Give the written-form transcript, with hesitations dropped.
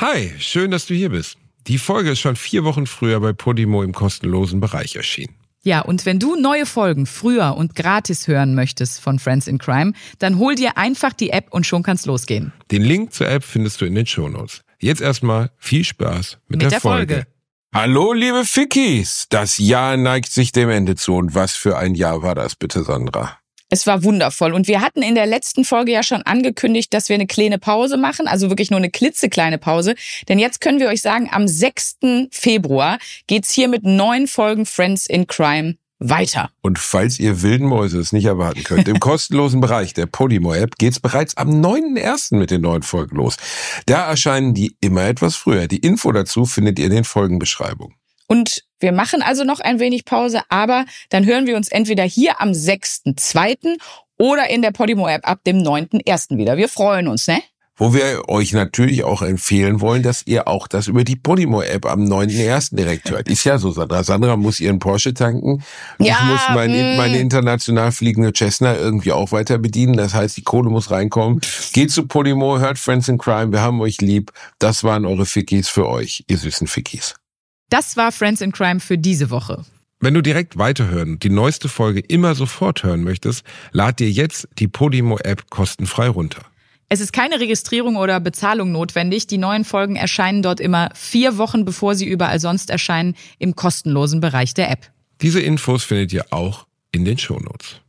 Hi, schön, dass du hier bist. Die Folge ist schon 4 Wochen früher bei Podimo im kostenlosen Bereich erschienen. Ja, und wenn du neue Folgen früher und gratis hören möchtest von Friends in Crime, dann hol dir einfach die App und schon kann's losgehen. Den Link zur App findest du in den Shownotes. Jetzt erstmal viel Spaß mit der Folge. Hallo, liebe Fickies. Das Jahr neigt sich dem Ende zu. Und was für ein Jahr war das bitte, Sandra? Es war wundervoll und wir hatten in der letzten Folge ja schon angekündigt, dass wir eine kleine Pause machen, also wirklich nur eine klitzekleine Pause. Denn jetzt können wir euch sagen, am 6. Februar geht's hier mit 9 Folgen Friends in Crime weiter. Und falls ihr wilden Mäuse es nicht erwarten könnt, im kostenlosen Bereich der Podimo-App geht's bereits am 9.1. mit den neuen Folgen los. Da erscheinen die immer etwas früher. Die Info dazu findet ihr in den Folgenbeschreibungen. Und wir machen also noch ein wenig Pause, aber dann hören wir uns entweder hier am 6.2. oder in der Podimo-App ab dem 9.1. wieder. Wir freuen uns, ne? Wo wir euch natürlich auch empfehlen wollen, dass ihr auch das über die Podimo-App am 9.1. direkt hört. Ist ja so, Sandra. Sandra muss ihren Porsche tanken. Ja, ich muss meine international fliegende Cessna irgendwie auch weiter bedienen. Das heißt, die Kohle muss reinkommen. Geht zu Podimo, hört Friends in Crime. Wir haben euch lieb. Das waren eure Fickies für euch, ihr süßen Fickies. Das war Friends in Crime für diese Woche. Wenn du direkt weiterhören und die neueste Folge immer sofort hören möchtest, lad dir jetzt die Podimo-App kostenfrei runter. Es ist keine Registrierung oder Bezahlung notwendig. Die neuen Folgen erscheinen dort immer 4 Wochen, bevor sie überall sonst erscheinen, im kostenlosen Bereich der App. Diese Infos findet ihr auch in den Shownotes.